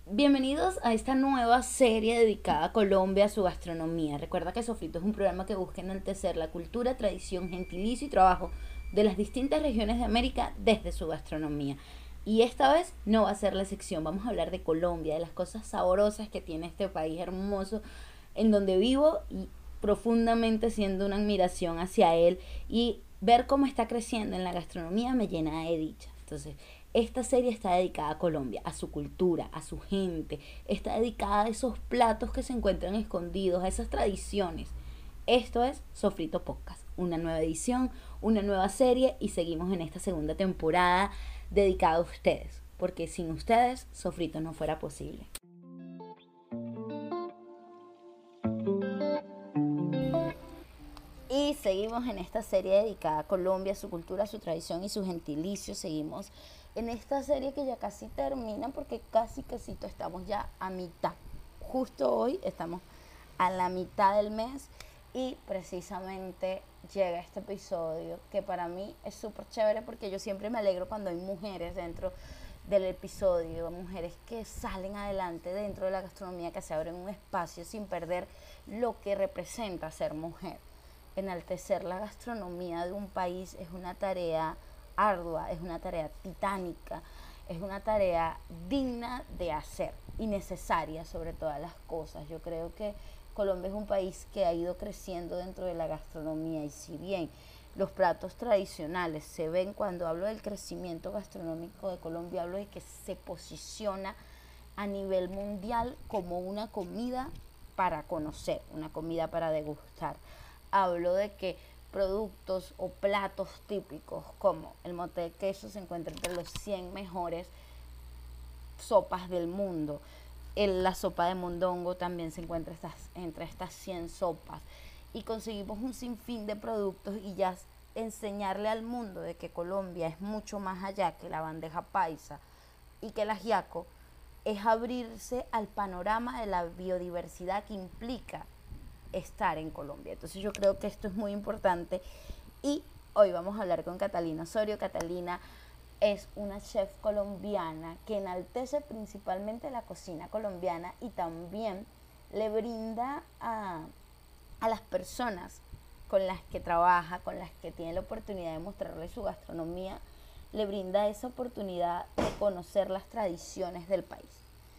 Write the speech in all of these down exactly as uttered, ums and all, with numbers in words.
Bienvenidos a esta nueva serie dedicada a Colombia, a su gastronomía. Recuerda que Sofrito es un programa que busca enaltecer la cultura, tradición, gentilicio y trabajo de las distintas regiones de América desde su gastronomía. Y esta vez no va a ser la sección, vamos a hablar de Colombia, de las cosas sabrosas que tiene este país hermoso en donde vivo y profundamente siendo una admiración hacia él, y ver cómo está creciendo en la gastronomía me llena de dicha. Entonces, esta serie está dedicada a Colombia, a su cultura, a su gente, está dedicada a esos platos que se encuentran escondidos, a esas tradiciones. Esto es Sofrito Podcast, una nueva edición, una nueva serie, y seguimos en esta segunda temporada dedicada a ustedes, porque sin ustedes Sofrito no fuera posible. Y seguimos en esta serie dedicada a Colombia, su cultura, su tradición y su gentilicio. Seguimos en esta serie que ya casi termina, porque casi casito estamos ya a mitad. Justo hoy estamos a la mitad del mes y precisamente llega este episodio que para mí es súper chévere, porque yo siempre me alegro cuando hay mujeres dentro del episodio, mujeres que salen adelante dentro de la gastronomía, que se abren un espacio sin perder lo que representa ser mujer. Enaltecer la gastronomía de un país es una tarea ardua, es una tarea titánica, es una tarea digna de hacer y necesaria sobre todas las cosas. Yo creo que Colombia es un país que ha ido creciendo dentro de la gastronomía, y si bien los platos tradicionales se ven, cuando hablo del crecimiento gastronómico de Colombia, hablo de que se posiciona a nivel mundial como una comida para conocer, una comida para degustar. Hablo de que productos o platos típicos como el mote de queso se encuentra entre los cien mejores sopas del mundo. El, la sopa de mondongo también se encuentra estas, entre estas cien sopas. Y conseguimos un sinfín de productos, y ya enseñarle al mundo de que Colombia es mucho más allá que la bandeja paisa y que el ajiaco, es abrirse al panorama de la biodiversidad que implica estar en Colombia. Entonces yo creo que esto es muy importante, y hoy vamos a hablar con Catalina Osorio. Catalina es una chef colombiana que enaltece principalmente la cocina colombiana, y también le brinda a, a las personas con las que trabaja, con las que tiene la oportunidad de mostrarle su gastronomía, le brinda esa oportunidad de conocer las tradiciones del país.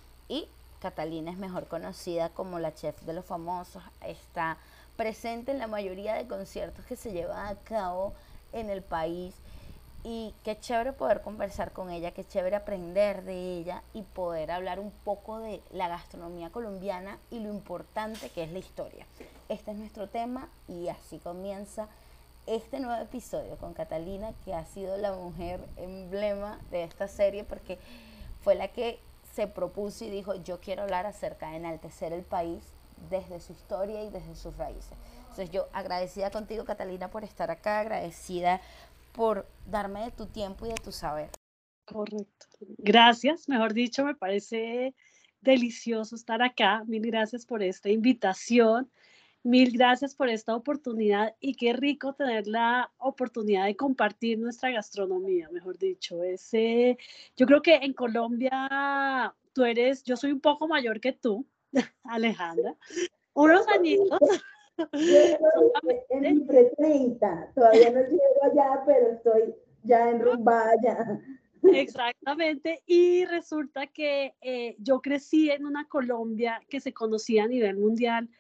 Y Catalina es mejor conocida como la chef de los famosos, está presente en la mayoría de conciertos que se llevan a cabo en el país, y qué chévere poder conversar con ella, qué chévere aprender de ella y poder hablar un poco de la gastronomía colombiana y lo importante que es la historia. Este es nuestro tema, y así comienza este nuevo episodio con Catalina, que ha sido la mujer emblema de esta serie, porque fue la que se propuso y dijo: yo quiero hablar acerca de enaltecer el país desde su historia y desde sus raíces. Entonces yo agradecida contigo, Catalina, por estar acá, agradecida por darme de tu tiempo y de tu saber. Correcto. Gracias, mejor dicho, me parece delicioso estar acá. Mil gracias por esta invitación, mil gracias por esta oportunidad, y qué rico tener la oportunidad de compartir nuestra gastronomía, mejor dicho. Ese, yo creo que en Colombia tú eres, yo soy un poco mayor que tú, Alejandra, unos añitos. Yo estoy en mi pre treinta, todavía no llego allá, pero estoy ya enrumbada ya. Exactamente, y resulta que eh, yo crecí en una Colombia que se conocía a nivel mundial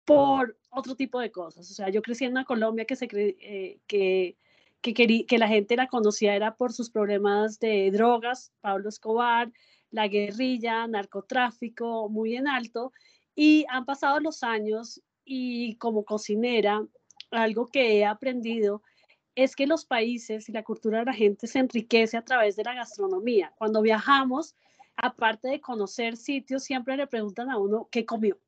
por otro tipo de cosas. O sea, yo crecí en una Colombia que, se cre eh, que, que, querí, que la gente la conocía era por sus problemas de drogas, Pablo Escobar, la guerrilla, narcotráfico, muy en alto, y han pasado los años, y como cocinera, algo que he aprendido es que los países y la cultura de la gente se enriquece a través de la gastronomía. Cuando viajamos, aparte de conocer sitios, siempre le preguntan a uno qué comió.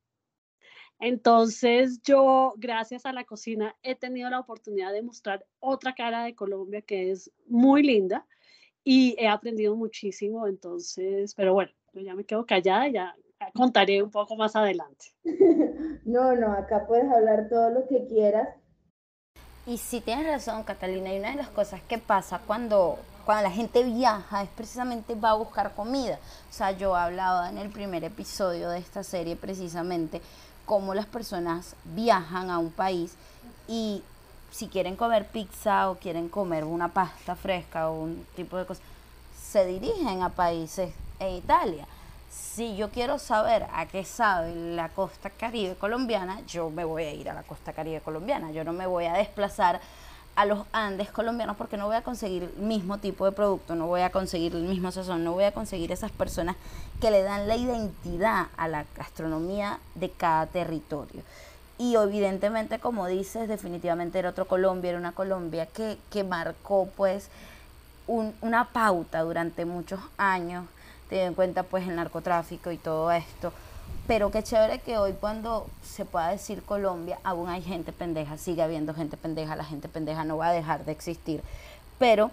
Entonces yo, gracias a la cocina, he tenido la oportunidad de mostrar otra cara de Colombia que es muy linda, y he aprendido muchísimo. Entonces, pero bueno, yo ya me quedo callada, ya contaré un poco más adelante. No, no, acá puedes hablar todo lo que quieras. Y sí tienes razón, Catalina, y una de las cosas que pasa cuando, cuando la gente viaja, es precisamente va a buscar comida. O sea, yo hablaba en el primer episodio de esta serie precisamente cómo las personas viajan a un país y si quieren comer pizza o quieren comer una pasta fresca o un tipo de cosas, se dirigen a países en Italia. Si yo quiero saber a qué sabe la costa caribe colombiana, yo me voy a ir a la costa caribe colombiana. Yo no me voy a desplazar a los Andes colombianos porque no voy a conseguir el mismo tipo de producto, no voy a conseguir el mismo sazón, no voy a conseguir esas personas que le dan la identidad a la gastronomía de cada territorio. Y evidentemente, como dices, definitivamente era otro Colombia, era una Colombia que, que marcó pues un, una pauta durante muchos años, teniendo en cuenta pues el narcotráfico y todo esto. Pero qué chévere que hoy cuando se pueda decir Colombia, aún hay gente pendeja, sigue habiendo gente pendeja, la gente pendeja no va a dejar de existir. Pero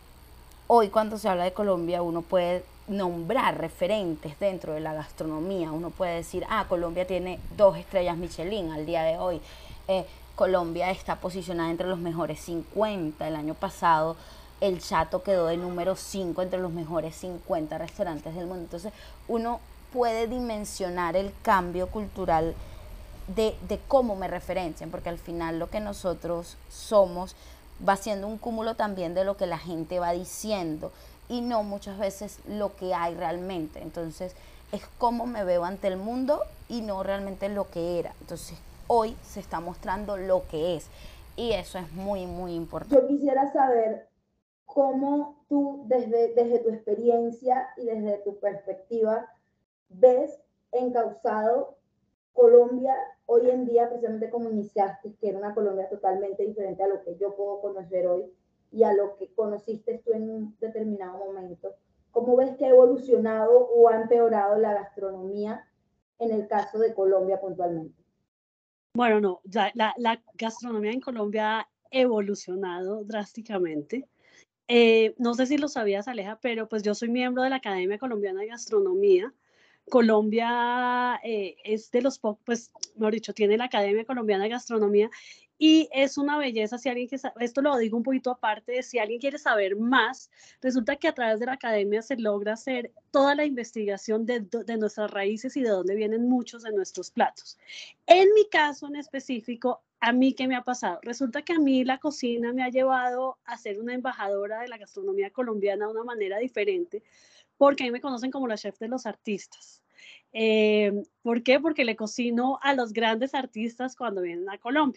hoy cuando se habla de Colombia uno puede nombrar referentes dentro de la gastronomía, uno puede decir, ah, Colombia tiene dos estrellas Michelin al día de hoy, eh, Colombia está posicionada entre los mejores cincuenta, el año pasado el Chato quedó de número cinco entre los mejores cincuenta restaurantes del mundo. Entonces uno puede dimensionar el cambio cultural de, de cómo me referencian, porque al final lo que nosotros somos va siendo un cúmulo también de lo que la gente va diciendo y no muchas veces lo que hay realmente. Entonces es cómo me veo ante el mundo y no realmente lo que era. Entonces hoy se está mostrando lo que es y eso es muy muy importante. Yo quisiera saber cómo tú desde, desde tu experiencia y desde tu perspectiva ves encauzado Colombia hoy en día, precisamente como iniciaste, que era una Colombia totalmente diferente a lo que yo puedo conocer hoy y a lo que conociste tú en un determinado momento. ¿Cómo ves que ha evolucionado o ha empeorado la gastronomía en el caso de Colombia puntualmente? Bueno, no, ya la, la gastronomía en Colombia ha evolucionado drásticamente. Eh, no sé si lo sabías, Aleja, pero pues yo soy miembro de la Academia Colombiana de Gastronomía. Colombia eh, es de los pocos, pues, mejor dicho, tiene la Academia Colombiana de Gastronomía y es una belleza. Si alguien que esto lo digo un poquito aparte, si alguien quiere saber más, resulta que a través de la academia se logra hacer toda la investigación de, de nuestras raíces y de dónde vienen muchos de nuestros platos. En mi caso en específico, ¿a mí qué me ha pasado? Resulta que a mí la cocina me ha llevado a ser una embajadora de la gastronomía colombiana de una manera diferente, porque a mí me conocen como la chef de los artistas. Eh, ¿Por qué? Porque le cocino a los grandes artistas cuando vienen a Colombia.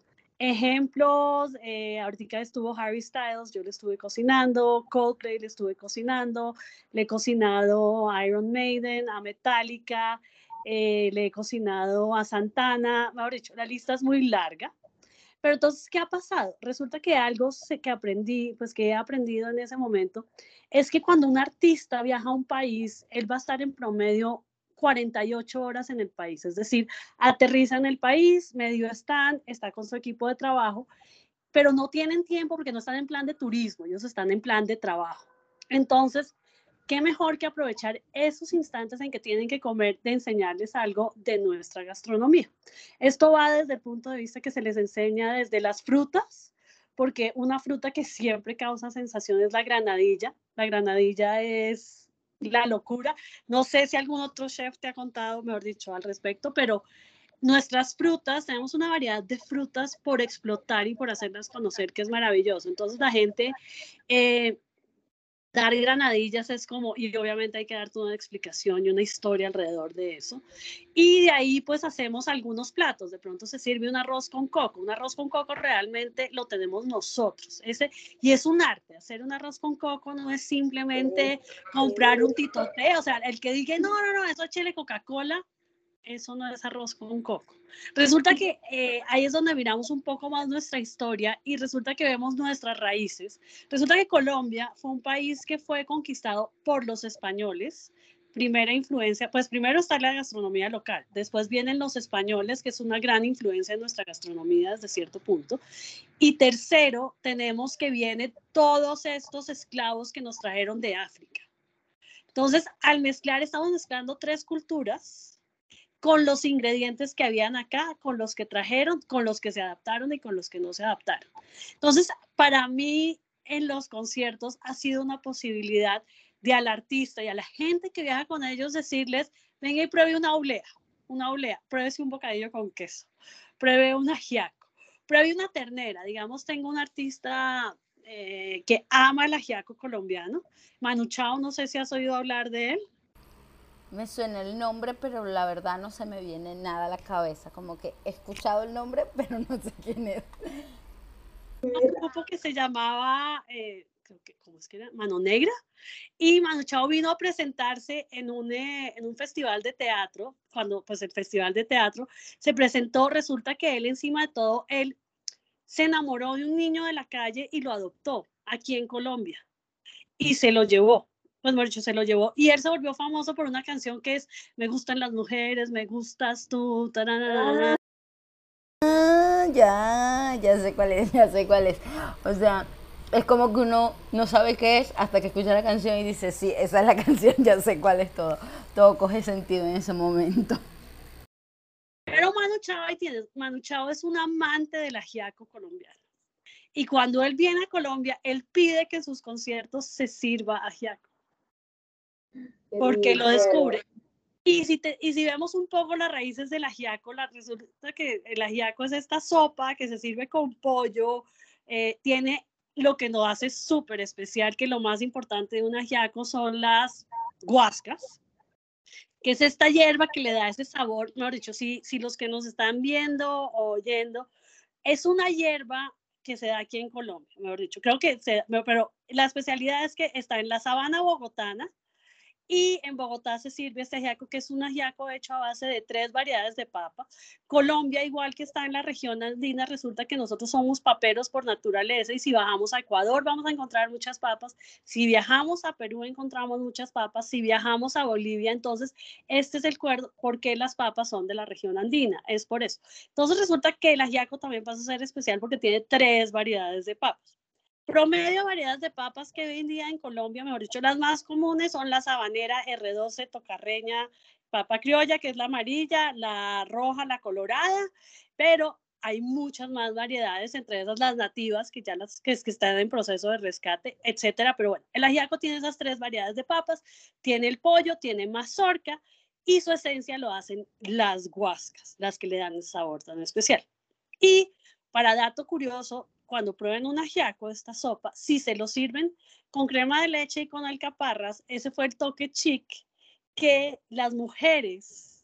Ejemplos, eh, ahorita estuvo Harry Styles, yo le estuve cocinando, Coldplay le estuve cocinando, le he cocinado a Iron Maiden, a Metallica, eh, le he cocinado a Santana, mejor dicho, la lista es muy larga. Pero entonces, ¿qué ha pasado? Resulta que algo que aprendí, pues que he aprendido en ese momento, es que cuando un artista viaja a un país, él va a estar en promedio cuarenta y ocho horas en el país, es decir, aterriza en el país, medio están, está con su equipo de trabajo, pero no tienen tiempo porque no están en plan de turismo, ellos están en plan de trabajo. Entonces, qué mejor que aprovechar esos instantes en que tienen que comer de enseñarles algo de nuestra gastronomía. Esto va desde el punto de vista que se les enseña desde las frutas, porque una fruta que siempre causa sensación es la granadilla. La granadilla es la locura. No sé si algún otro chef te ha contado, mejor dicho, al respecto, pero nuestras frutas, tenemos una variedad de frutas por explotar y por hacerlas conocer, que es maravilloso. Entonces la gente... Eh, dar granadillas es como, y obviamente hay que dar toda una explicación y una historia alrededor de eso. Y de ahí pues hacemos algunos platos. De pronto se sirve un arroz con coco. Un arroz con coco realmente lo tenemos nosotros. Ese, y es un arte. Hacer un arroz con coco no es simplemente comprar un titote. O sea, el que diga, no, no, no, eso es chile Coca-Cola, eso no es arroz con coco. Resulta que eh, ahí es donde miramos un poco más nuestra historia y resulta que vemos nuestras raíces. Resulta que Colombia fue un país que fue conquistado por los españoles. Primera influencia, pues primero está la gastronomía local, después vienen los españoles, que es una gran influencia en nuestra gastronomía desde cierto punto. Y tercero, tenemos que vienen todos estos esclavos que nos trajeron de África. Entonces, al mezclar, estamos mezclando tres culturas con los ingredientes que habían acá, con los que trajeron, con los que se adaptaron y con los que no se adaptaron. Entonces, para mí, en los conciertos ha sido una posibilidad de al artista y a la gente que viaja con ellos decirles, venga y pruebe una oblea, una oblea, pruébese un bocadillo con queso, pruebe un ajiaco, pruebe una ternera. Digamos, tengo un artista eh, que ama el ajiaco colombiano, Manu Chao, no sé si has oído hablar de él. Me suena el nombre, pero la verdad no se me viene nada a la cabeza. Como que he escuchado el nombre, pero no sé quién es. Un grupo que se llamaba, eh, creo que, ¿cómo es que era? Mano Negra. Y Manu Chao vino a presentarse en un, eh, en un festival de teatro. Cuando pues el festival de teatro se presentó, resulta que él encima de todo, él se enamoró de un niño de la calle y lo adoptó aquí en Colombia. Y se lo llevó. Pues mejor dicho, se lo llevó. Y él se volvió famoso por una canción que es Me gustan las mujeres, me gustas tú. Tararara. Ah, ya, ya sé cuál es, ya sé cuál es. O sea, es como que uno no sabe qué es hasta que escucha la canción y dice, sí, esa es la canción, ya sé cuál es todo. Todo coge sentido en ese momento. Pero Manu Chao, ahí tienes, Manu Chao es un amante del ajiaco colombiano. Y cuando él viene a Colombia, él pide que en sus conciertos se sirva ajiaco. Porque lo descubre. Y si, te, y si vemos un poco las raíces del ajiaco, la, resulta que el ajiaco es esta sopa que se sirve con pollo, eh, tiene lo que nos hace súper especial, que lo más importante de un ajiaco son las guascas, que es esta hierba que le da ese sabor, mejor dicho, si, si los que nos están viendo o oyendo, es una hierba que se da aquí en Colombia, mejor dicho, creo que, se, pero la especialidad es que está en la sabana bogotana. Y en Bogotá se sirve este ajiaco, que es un ajiaco hecho a base de tres variedades de papa. Colombia, igual que está en la región andina, resulta que nosotros somos paperos por naturaleza y si bajamos a Ecuador vamos a encontrar muchas papas. Si viajamos a Perú encontramos muchas papas. Si viajamos a Bolivia, entonces este es el cuerdo porque las papas son de la región andina. Es por eso. Entonces resulta que el ajiaco también pasa a ser especial porque tiene tres variedades de papas. Promedio variedades de papas que hoy en día en Colombia, mejor dicho, las más comunes son la sabanera, erre doce, tocarreña, papa criolla, que es la amarilla, la roja, la colorada, pero hay muchas más variedades, entre esas las nativas, que ya las que, es que están en proceso de rescate, etcétera. Pero bueno, el ajiaco tiene esas tres variedades de papas, tiene el pollo, tiene mazorca, y su esencia lo hacen las guascas, las que le dan el sabor tan especial. Y para dato curioso, cuando prueben un ajiaco, esta sopa, si se lo sirven con crema de leche y con alcaparras, ese fue el toque chic que las mujeres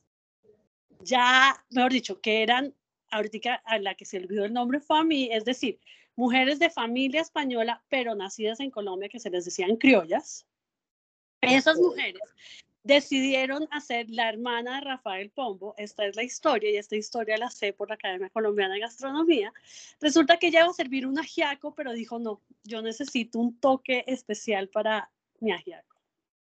ya, mejor dicho, que eran, ahorita a la que se olvidó el nombre fue a mí, es decir, mujeres de familia española, pero nacidas en Colombia, que se les decían criollas. Esas mujeres decidieron hacer la hermana de Rafael Pombo. Esta es la historia y esta historia la sé por la Academia Colombiana de Gastronomía. Resulta que ella iba a servir un ajiaco, pero dijo no, yo necesito un toque especial para mi ajiaco.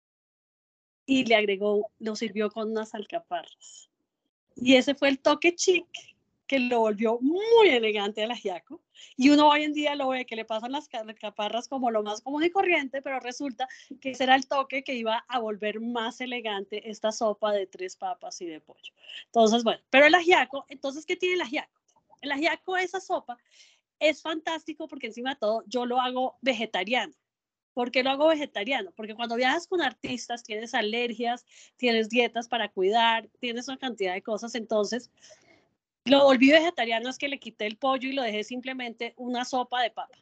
Y le agregó, lo sirvió con unas alcaparras. Y ese fue el toque chic que lo volvió muy elegante al ajiaco. Y uno hoy en día lo ve que le pasan las alcaparras como lo más común y corriente, pero resulta que ese era el toque que iba a volver más elegante esta sopa de tres papas y de pollo. Entonces, bueno, pero el ajiaco, entonces, ¿qué tiene el ajiaco? El ajiaco, esa sopa, es fantástico porque encima de todo yo lo hago vegetariano. ¿Por qué lo hago vegetariano? Porque cuando viajas con artistas tienes alergias, tienes dietas para cuidar, tienes una cantidad de cosas, entonces lo volví vegetariano es que le quité el pollo y lo dejé simplemente una sopa de papa.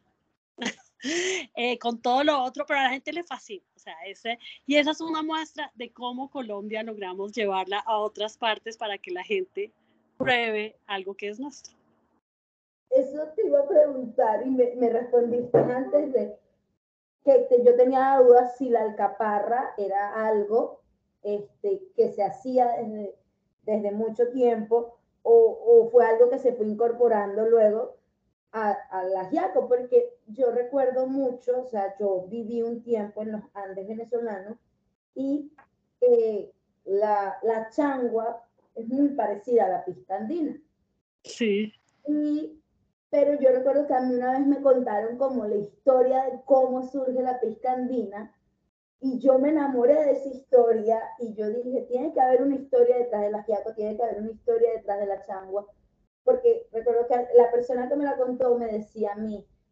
eh, con todo lo otro, pero a la gente le fascina. O sea, ese, y esa es una muestra de cómo Colombia logramos llevarla a otras partes para que la gente pruebe algo que es nuestro. Eso te iba a preguntar y me, me respondiste antes de que te, yo tenía dudas si la alcaparra era algo este, que se hacía desde, desde mucho tiempo o, o fue algo que se fue incorporando luego al ajiaco, porque yo recuerdo mucho, o sea, yo viví un tiempo en los Andes venezolanos y eh, la, la changua es muy parecida a la pista andina. Sí. Y, pero yo recuerdo que a mí una vez me contaron como la historia de cómo surge la pista andina y yo me enamoré de esa historia y yo dije, tiene que haber una historia detrás del ajiaco, tiene que haber una historia detrás de la changua, porque recuerdo que la persona que me la contó me decía a mí,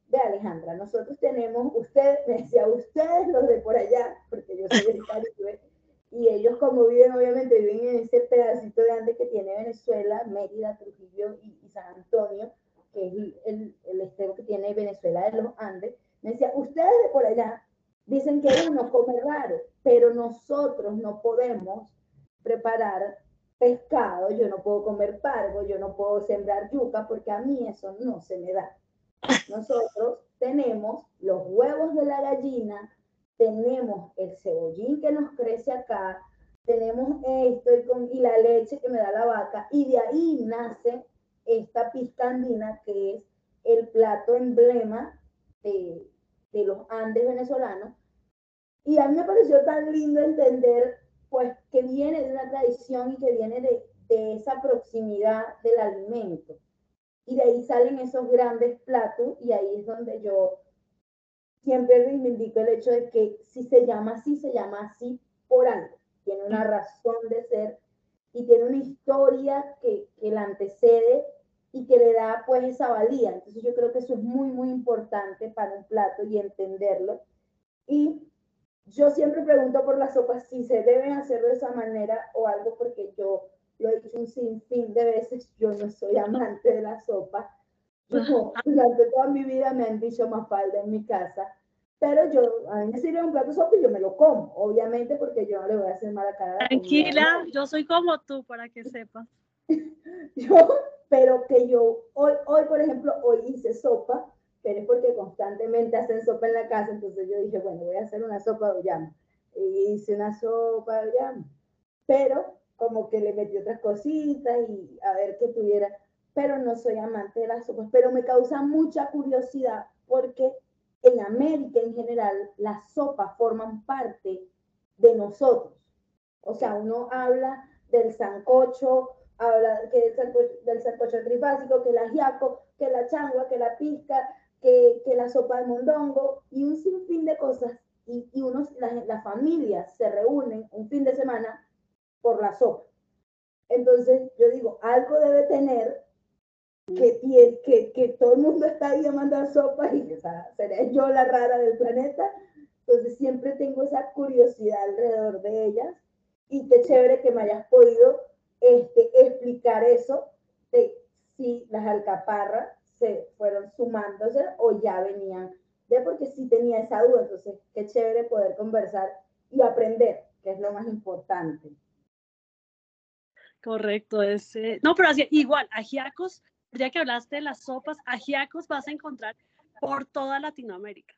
ve Alejandra, nosotros tenemos, usted, me decía, ustedes los de por allá, porque yo soy del Caribe, y ellos como viven, obviamente viven en ese pedacito grande que tiene Venezuela, Mérida, Trujillo y, y San Antonio, que es el, el, el estero que tiene Venezuela de los Andes. Me decía, ustedes de por allá dicen que uno come raro, pero nosotros no podemos preparar pescado, yo no puedo comer pargo, yo no puedo sembrar yuca, porque a mí eso no se me da. Nosotros tenemos los huevos de la gallina, tenemos el cebollín que nos crece acá, tenemos esto y, con, y la leche que me da la vaca, y de ahí nace esta pizca andina, que es el plato emblema de, de los Andes venezolanos. Y a mí me pareció tan lindo entender, pues, que viene de una tradición y que viene de, de esa proximidad del alimento. Y de ahí salen esos grandes platos, y ahí es donde yo siempre reivindico el hecho de que si se llama así, se llama así por algo. Tiene una razón de ser y tiene una historia que, que la antecede y que le da pues esa valía. Entonces yo creo que eso es muy, muy importante para un plato y entenderlo. Y yo siempre pregunto por las sopas si se deben hacer de esa manera o algo, porque yo lo he dicho un sinfín de veces, yo no soy amante de la sopa. Yo, durante toda mi vida me han dicho Mafalda en mi casa, pero yo, a mí me sirve un plato de sopa y yo me lo como, obviamente, porque yo no le voy a hacer mala cara a la comida. Tranquila, yo soy como tú, para que sepas. Yo, pero que yo, hoy, hoy, por ejemplo, hoy hice sopa, pero es porque constantemente hacen sopa en la casa, entonces yo dije, bueno, voy a hacer una sopa de oyama. Y hice una sopa de oyama, pero como que le metí otras cositas y a ver qué tuviera, pero no soy amante de las sopas, pero me causa mucha curiosidad porque en América en general las sopas forman parte de nosotros. O sea, uno habla del sancocho, habla que el sancocho, del sancocho trifásico, que el ajiaco, que la changua, que la pizca, que, que la sopa de mondongo y un sinfín de cosas. Y, y unos, las, las familias se reúnen un fin de semana por la sopa. Entonces yo digo, algo debe tener que, que, que todo el mundo está ahí a mandar sopas y o sea, seré yo la rara del planeta. Entonces siempre tengo esa curiosidad alrededor de ellas y qué chévere que me hayas podido este, explicar eso de si las alcaparras se fueron sumándose o ya venían de, porque sí tenía esa duda. Entonces qué chévere poder conversar y aprender, que es lo más importante. Correcto, es, eh, no, pero así, igual, ajiacos, ya que hablaste de las sopas, ajiacos vas a encontrar por toda Latinoamérica,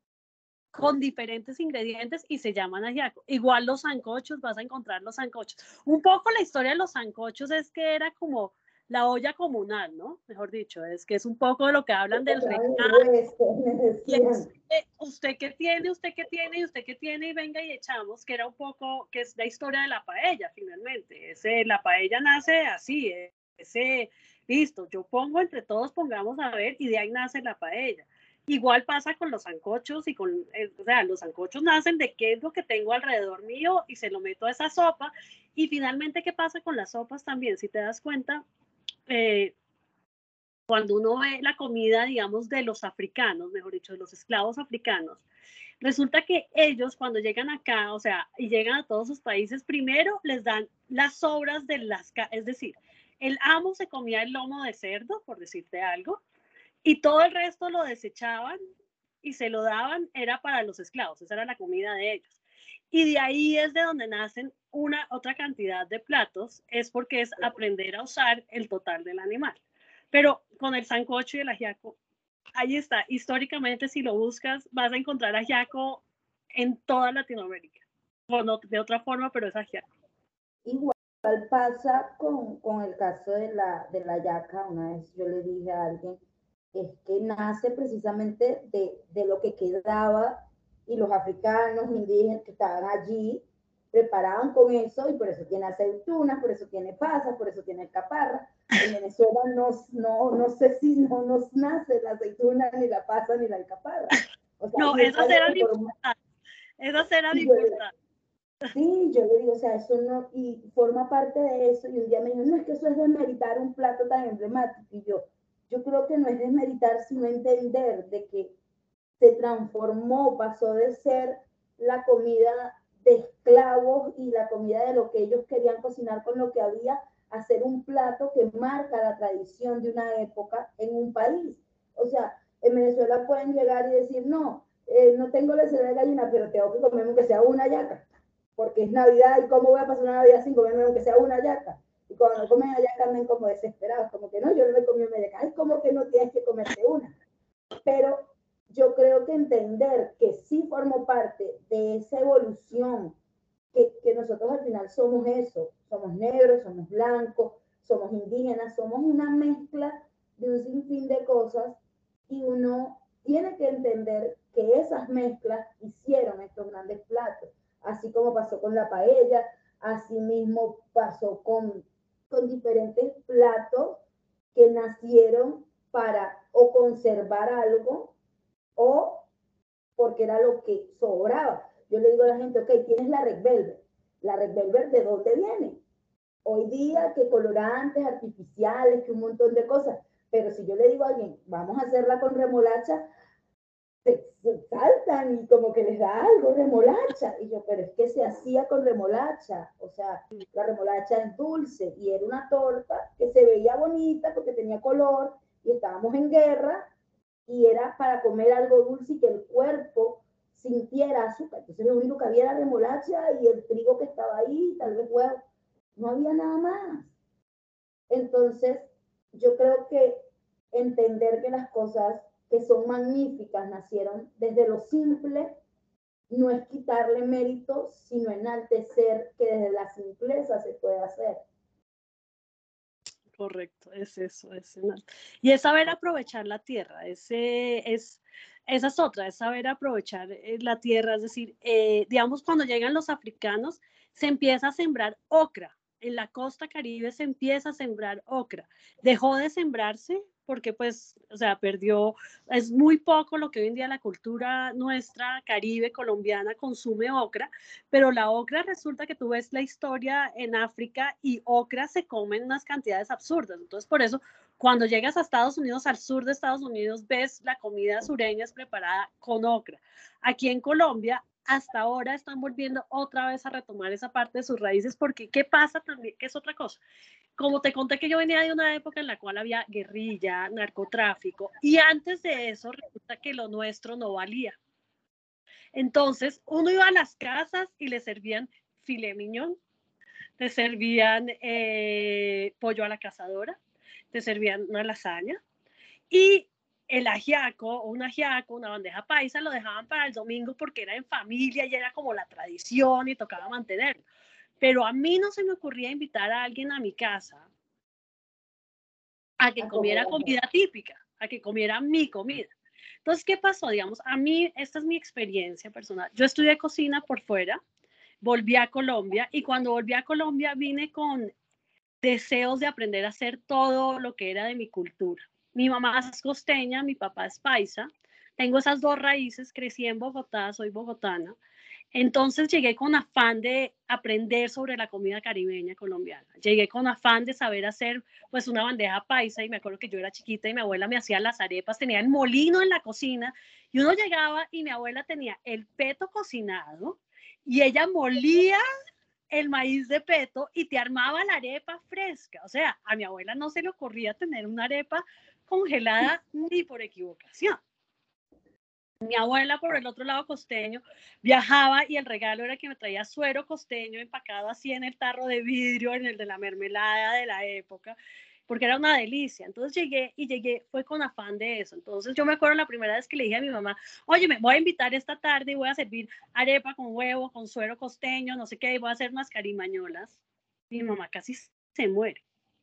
con diferentes ingredientes y se llaman ajiaco. Igual los sancochos, vas a encontrar los sancochos. Un poco la historia de los sancochos es que era como la olla comunal, ¿no? Mejor dicho, es que es un poco de lo que hablan del recado. Eh, usted que tiene, usted que tiene, y usted que tiene, y venga y echamos, que era un poco, que es la historia de la paella, finalmente. Ese, la paella nace así, eh, ese, listo, yo pongo, entre todos pongamos a ver, y de ahí nace la paella. Igual pasa con los sancochos y con, eh, o sea, los sancochos nacen de qué es lo que tengo alrededor mío y se lo meto a esa sopa. Y finalmente, ¿qué pasa con las sopas también? Si te das cuenta, eh, cuando uno ve la comida, digamos, de los africanos, mejor dicho, de los esclavos africanos, resulta que ellos cuando llegan acá, o sea, y llegan a todos sus países, primero les dan las sobras de las, es decir, el amo se comía el lomo de cerdo, por decirte algo, y todo el resto lo desechaban y se lo daban, era para los esclavos, esa era la comida de ellos. Y de ahí es de donde nacen una otra cantidad de platos, es porque es aprender a usar el total del animal. Pero con el sancocho y el ajiaco, ahí está. Históricamente, si lo buscas, vas a encontrar ajiaco en toda Latinoamérica. Bueno, de otra forma, pero es ajiaco. Igual pasa con, con el caso de la, de la yaca. Una vez yo le dije a alguien, es que nace precisamente de, de lo que quedaba y los africanos, indígenas que estaban allí, preparaban con eso y por eso tiene aceitunas, por eso tiene pasas, por eso tiene alcaparra. En Venezuela no, no, no sé si no nos nace la aceituna, ni la pasa, ni la alcaparra. O sea, no, esas eran importantes. Esas eran importantes. Sí, yo le digo, o sea, eso no, y forma parte de eso, y un día me dijo, no, es que eso es de meritar un plato tan emblemático, y yo, yo creo que no es desmeritar, sino entender de que se transformó, pasó de ser la comida de esclavos y la comida de lo que ellos querían cocinar con lo que había, a ser un plato que marca la tradición de una época en un país. O sea, en Venezuela pueden llegar y decir, no, eh, no tengo la cerebra de gallina, pero tengo que comerme aunque sea una yaca, porque es Navidad y cómo voy a pasar una Navidad sin comerme aunque sea una yaca. Y cuando no comen yaca andan como desesperados, como que no, yo no me comí una yaca, ay, como que no tienes que comerte una. Pero yo creo que entender que sí formo parte de esa evolución, que, que nosotros al final somos eso, somos negros, somos blancos, somos indígenas, somos una mezcla de un sinfín de cosas, y uno tiene que entender que esas mezclas hicieron estos grandes platos, así como pasó con la paella, así mismo pasó con, con diferentes platos que nacieron para o conservar algo o porque era lo que sobraba. Yo le digo a la gente, ok, tienes la Red Velvet. ¿La Red Velvet de dónde viene? Hoy día que colorantes artificiales, que un montón de cosas. Pero si yo le digo a alguien, vamos a hacerla con remolacha, se, se saltan y como que les da algo remolacha. Y yo, pero es que se hacía con remolacha. O sea, la remolacha es dulce y era una torta que se veía bonita porque tenía color y estábamos en guerra y era para comer algo dulce y que el cuerpo sintiera azúcar. Entonces lo único que había era remolacha y el trigo que estaba ahí, tal vez huevo. No había nada más. Entonces, yo creo que entender que las cosas que son magníficas nacieron desde lo simple, no es quitarle mérito, sino enaltecer que desde la simpleza se puede hacer. Correcto, es eso, es una... Y es saber aprovechar la tierra, ese es, esa es otra, es saber aprovechar la tierra, es decir, eh, digamos, cuando llegan los africanos, se empieza a sembrar ocra, en la costa caribe se empieza a sembrar ocra, dejó de sembrarse porque pues, o sea, perdió, es muy poco lo que hoy en día la cultura nuestra caribe colombiana consume ocra, pero la ocra resulta que tú ves la historia en África y ocra se come en unas cantidades absurdas, entonces por eso cuando llegas a Estados Unidos, al sur de Estados Unidos, ves la comida sureña es preparada con ocra. Aquí en Colombia, hasta ahora están volviendo otra vez a retomar esa parte de sus raíces, porque ¿qué pasa también? ¿Qué es otra cosa? Como te conté que yo venía de una época en la cual había guerrilla, narcotráfico, y antes de eso resulta que lo nuestro no valía. Entonces, uno iba a las casas y le servían filet mignon, te servían eh, pollo a la cazadora, te servían una lasaña, y el ajiaco, o un ajiaco, una bandeja paisa, lo dejaban para el domingo porque era en familia y era como la tradición y tocaba mantenerlo. Pero a mí no se me ocurría invitar a alguien a mi casa a que comiera comida típica, a que comiera mi comida. Entonces, ¿qué pasó? Digamos, a mí, esta es mi experiencia personal. Yo estudié cocina por fuera, volví a Colombia y cuando volví a Colombia vine con deseos de aprender a hacer todo lo que era de mi cultura. Mi mamá es costeña, mi papá es paisa. Tengo esas dos raíces, crecí en Bogotá, soy bogotana. Entonces llegué con afán de aprender sobre la comida caribeña colombiana. Llegué con afán de saber hacer pues una bandeja paisa y me acuerdo que yo era chiquita y mi abuela me hacía las arepas, tenía el molino en la cocina y uno llegaba y mi abuela tenía el peto cocinado y ella molía el maíz de peto y te armaba la arepa fresca. O sea, a mi abuela no se le ocurría tener una arepa congelada ni por equivocación. Mi abuela, por el otro lado costeño, viajaba y el regalo era que me traía suero costeño empacado así en el tarro de vidrio, en el de la mermelada de la época, porque era una delicia. Entonces llegué y llegué, fue con afán de eso. Entonces yo me acuerdo la primera vez que le dije a mi mamá, oye, me voy a invitar esta tarde y voy a servir arepa con huevo, con suero costeño, no sé qué, y voy a hacer unas carimañolas. Mi mamá casi se muere.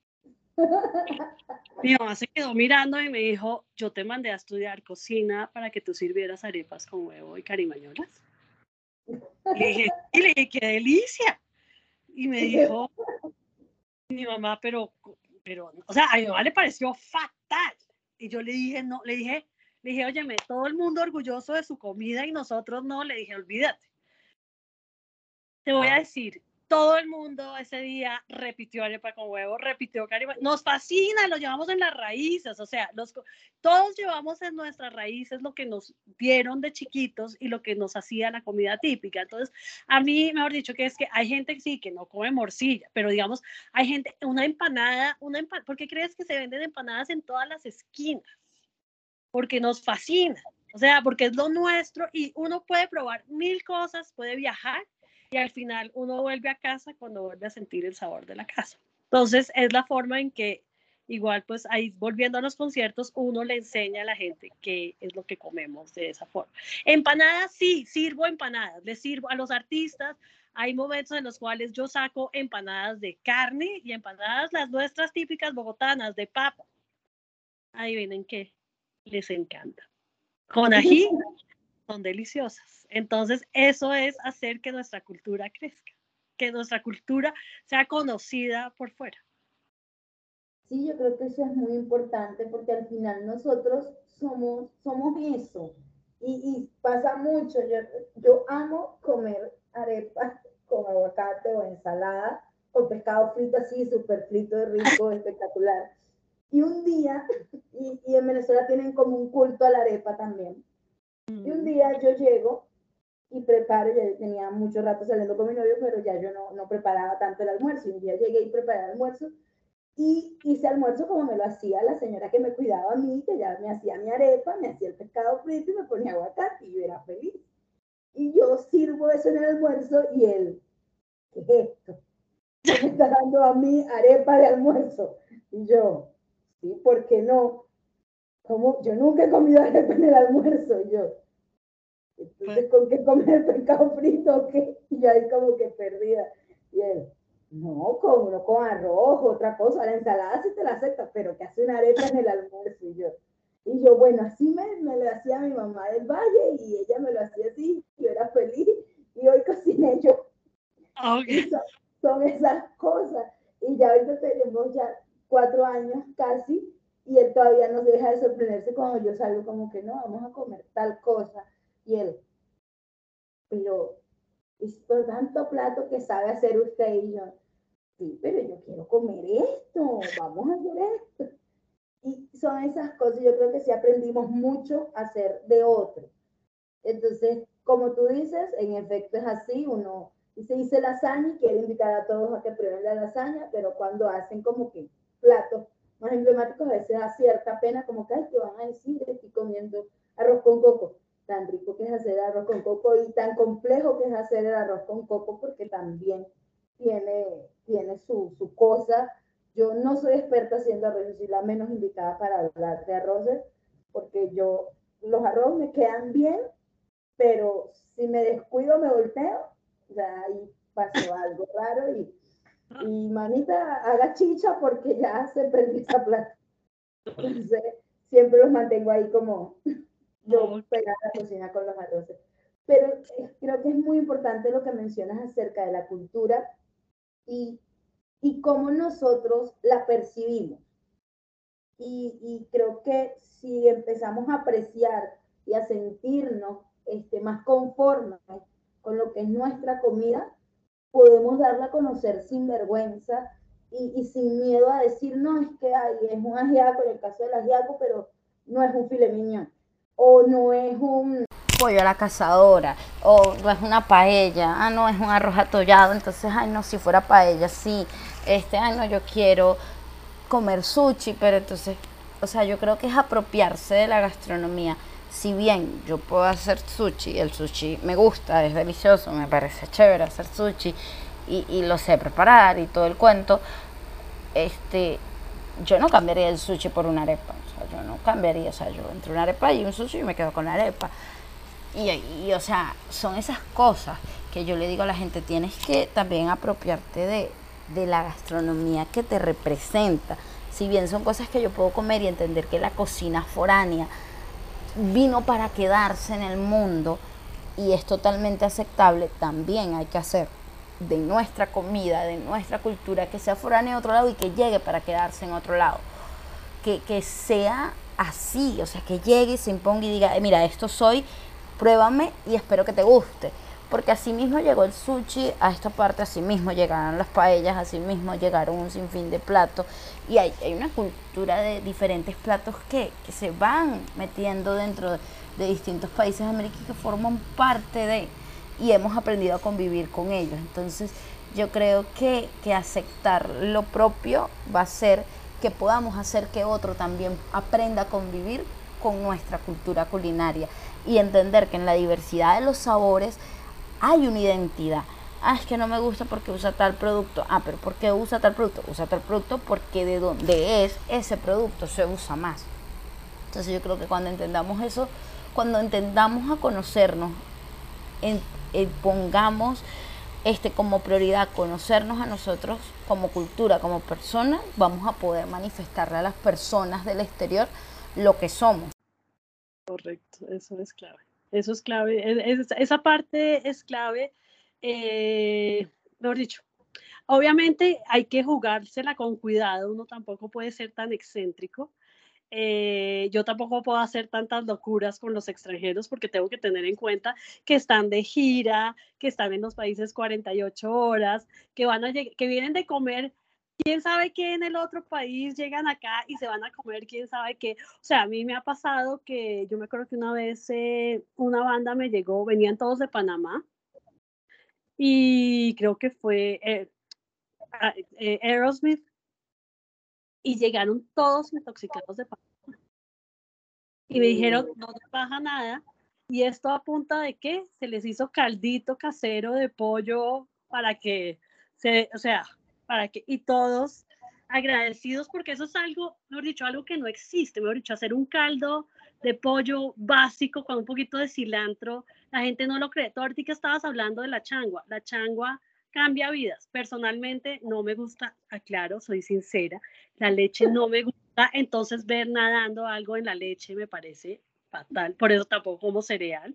Mi mamá se quedó mirando y me dijo, yo te mandé a estudiar cocina para que tú sirvieras arepas con huevo y carimañolas. Y le dije, y le dije, qué delicia. Y me dijo, mi mamá, pero, pero, o sea, a mi mamá le pareció fatal. Y yo le dije, no, le dije, le dije, óyeme, todo el mundo orgulloso de su comida y nosotros no. Le dije, olvídate. Te voy a decir, todo el mundo ese día repitió arepa con huevo, repitió caribe. Nos fascina, lo llevamos en las raíces, o sea, los, todos llevamos en nuestras raíces lo que nos dieron de chiquitos y lo que nos hacía la comida típica. Entonces, a mí, mejor dicho, que es que hay gente que sí, que no come morcilla, pero digamos, hay gente, una empanada, una empanada, ¿por qué crees que se venden empanadas en todas las esquinas? Porque nos fascina, o sea, porque es lo nuestro y uno puede probar mil cosas, puede viajar, y al final uno vuelve a casa cuando vuelve a sentir el sabor de la casa. Entonces es la forma en que igual pues ahí volviendo a los conciertos uno le enseña a la gente qué es lo que comemos de esa forma. Empanadas, sí, sirvo empanadas, les sirvo a los artistas. Hay momentos en los cuales yo saco empanadas de carne y empanadas las nuestras típicas bogotanas de papa. Adivinen qué, les encanta. Con ají son deliciosas. Entonces, eso es hacer que nuestra cultura crezca, que nuestra cultura sea conocida por fuera. Sí, yo creo que eso es muy importante porque al final nosotros somos, somos eso. Y, y pasa mucho. Yo, yo amo comer arepas con aguacate o ensalada o pescado frito así, súper frito, rico, espectacular. Y un día, y, y en Venezuela tienen como un culto a la arepa también. Y un día yo llego y preparo, ya tenía mucho rato saliendo con mi novio, pero ya yo no, no preparaba tanto el almuerzo. Y un día llegué y preparé el almuerzo y hice almuerzo como me lo hacía la señora que me cuidaba a mí, que ya me hacía mi arepa, me hacía el pescado frito y me ponía aguacate y yo era feliz. Y yo sirvo eso en el almuerzo y él, ¿qué es esto? Me está dando a mí arepa de almuerzo. Y yo, sí, ¿por qué no? Como yo nunca he comido arepa en el almuerzo. Y yo, entonces, ¿con qué comer el pescado frito o qué? Y yo ahí como que perdida. Y él, no, con, no con arroz, otra cosa, la ensalada sí te la acepta, pero que hace una arepa en el almuerzo. Y yo, y yo bueno, así me, me lo hacía mi mamá del Valle y ella me lo hacía así, y yo era feliz. Y hoy cociné yo. Okay. Son, son esas cosas. Y ya ahorita tenemos ya cuatro años casi, y él todavía no se deja de sorprenderse cuando yo salgo como que no, vamos a comer tal cosa. Y él, pero es por tanto plato que sabe hacer usted. Y yo, sí, pero yo quiero comer esto, vamos a hacer esto. Y son esas cosas, yo creo que sí aprendimos mucho a hacer de otro. Entonces, como tú dices, en efecto es así, uno se dice lasaña y quiere invitar a todos a que prueben la lasaña, pero cuando hacen como que platos más emblemáticos, a veces da cierta pena, como que, ay, ¿qué van a decir? Estoy comiendo arroz con coco. Tan rico que es hacer arroz con coco y tan complejo que es hacer el arroz con coco, porque también tiene, tiene su, su cosa. Yo no soy experta haciendo arroz, soy la menos indicada para hablar de arroces, porque yo, los arroz me quedan bien, pero si me descuido me volteo, o sea, ahí pasó algo raro y, y mamita, haga chicha porque ya se perdió esa plata. Entonces, siempre los mantengo ahí como yo pegada a la cocina con los arroces. Pero eh, creo que es muy importante lo que mencionas acerca de la cultura y, y cómo nosotros la percibimos. Y, y creo que si empezamos a apreciar y a sentirnos este, más conformes con lo que es nuestra comida, podemos darla a conocer sin vergüenza y, y sin miedo a decir, no, es que ay, es un ajiaco, en el caso del ajiaco, pero no es un filet mignon, o no es un pollo a la cazadora, o no es una paella, ah, no, es un arroz atollado, entonces, ay, no, si fuera paella, sí, este, ay, no, yo quiero comer sushi, pero entonces, o sea, yo creo que es apropiarse de la gastronomía. Si bien yo puedo hacer sushi, el sushi me gusta, es delicioso, me parece chévere hacer sushi y, y lo sé preparar y todo el cuento, este, yo no cambiaría el sushi por una arepa, o sea, yo no cambiaría, o sea, yo entre una arepa y un sushi y me quedo con la arepa. Y, y, o sea, son esas cosas que yo le digo a la gente, tienes que también apropiarte de, de la gastronomía que te representa. Si bien son cosas que yo puedo comer y entender que la cocina foránea vino para quedarse en el mundo y es totalmente aceptable, también hay que hacer de nuestra comida, de nuestra cultura, que sea foránea en otro lado y que llegue para quedarse en otro lado. Que, que sea así, o sea, que llegue y se imponga y diga, eh, mira, esto soy, pruébame y espero que te guste. porque así mismo llegó el sushi a esta parte, así mismo llegaron las paellas, así mismo llegaron un sinfín de platos, y hay, hay una cultura de diferentes platos que, que se van metiendo dentro de, de distintos países de América y que forman parte de, y hemos aprendido a convivir con ellos. Entonces yo creo que, que aceptar lo propio va a ser que podamos hacer que otro también aprenda a convivir con nuestra cultura culinaria y entender que en la diversidad de los sabores hay una identidad. Ah, es que no me gusta porque usa tal producto. Ah, pero ¿por qué usa tal producto? Usa tal producto porque de donde es ese producto se usa más. Entonces yo creo que cuando entendamos eso, cuando entendamos a conocernos, en, en, pongamos este como prioridad conocernos a nosotros como cultura, como personas, vamos a poder manifestarle a las personas del exterior lo que somos. Correcto, eso es clave. Eso es clave. Es, es, esa parte es clave. Eh, mejor dicho, obviamente hay que jugársela con cuidado. Uno tampoco puede ser tan excéntrico. Eh, yo tampoco puedo hacer tantas locuras con los extranjeros porque tengo que tener en cuenta que están de gira, que están en los países cuarenta y ocho horas, que, van a que vienen de comer quién sabe qué en el otro país, llegan acá y se van a comer quién sabe qué. O sea, a mí me ha pasado que yo me acuerdo que una vez eh, una banda me llegó, venían todos de Panamá y creo que fue eh, eh, Aerosmith y llegaron todos intoxicados de Panamá. Y me dijeron, no nos baja nada. ¿Y esto a punta de qué? Se les hizo caldito casero de pollo para que se, o sea, para que, y todos agradecidos porque eso es algo, mejor dicho, algo que no existe, mejor dicho, hacer un caldo de pollo básico con un poquito de cilantro, la gente no lo cree. Tú ahorita estabas hablando de la changua, la changua cambia vidas. Personalmente no me gusta, aclaro, soy sincera, la leche no me gusta, entonces ver nadando algo en la leche me parece fatal, por eso tampoco como cereal.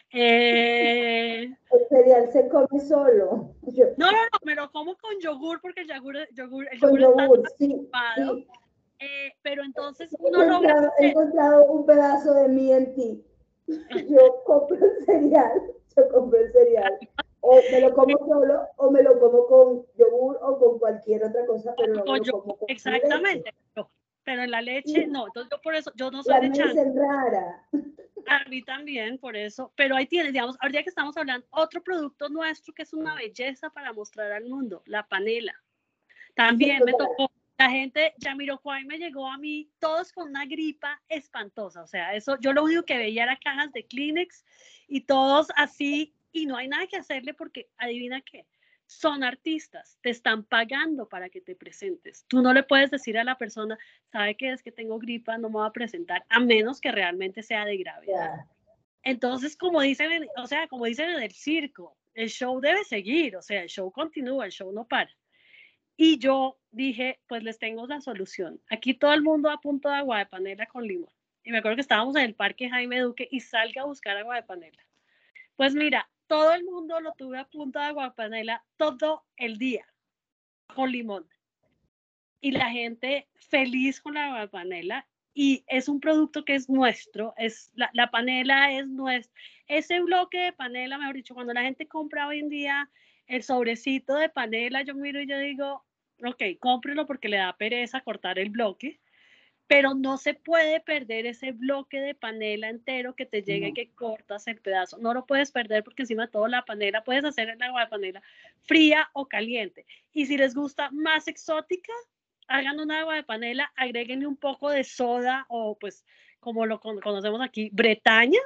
Eh... El cereal se come solo. Yo... No, no, no, me lo como con yogur porque el yogur, yogur, el con yogur, yogur, está sí, sí. Eh, pero entonces uno he encontrado, logra... he encontrado un pedazo de mí en ti. Yo compro el cereal, yo compro el cereal. O me lo como solo, o me lo como con yogur o con cualquier otra cosa, pero no me lo como con exactamente, leche. Pero en la leche, y no, entonces yo por eso, yo no soy la de changua. Es rara. A mí también, por eso, pero ahí tienes, digamos, ahorita que estamos hablando, otro producto nuestro que es una belleza para mostrar al mundo, la panela. También me tocó, la gente, Jamiroquai me llegó a mí, todos con una gripa espantosa, o sea, eso, yo lo único que veía era cajas de Kleenex y todos así, y no hay nada que hacerle porque, adivina qué, son artistas, te están pagando para que te presentes. Tú no le puedes decir a la persona, ¿sabe qué es que tengo gripa? No me voy a presentar, a menos que realmente sea de gravedad. Yeah. Entonces, como dicen, en, o sea, como dicen en el circo, el show debe seguir, o sea, el show continúa, el show no para. Y yo dije, pues les tengo la solución. Aquí todo el mundo a punto de agua de panela con limón. Y me acuerdo que estábamos en el parque Jaime Duque y salga a buscar agua de panela. Pues mira, todo el mundo lo tuve a punto de agua de panela todo el día con limón. Y la gente feliz con la agua de panela. Y es un producto que es nuestro, es, la, la panela es nuestro. Ese bloque de panela, mejor dicho, cuando la gente compra hoy en día el sobrecito de panela, yo miro y yo digo, ok, cómprelo porque le da pereza cortar el bloque, pero no se puede perder ese bloque de panela entero que te llega y que cortas el pedazo. No lo puedes perder porque encima de todo la panela, puedes hacer el agua de panela fría o caliente. Y si les gusta más exótica, hagan un agua de panela, agréguenle un poco de soda o pues como lo conocemos aquí, Bretaña,